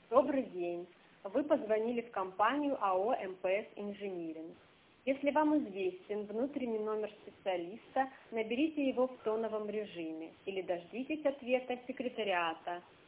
Добрый день. Вы позвонили в компанию АО МПС Инжиниринг. Если вам известен внутренний номер специалиста, наберите его в тоновом режиме или дождитесь ответа секретариата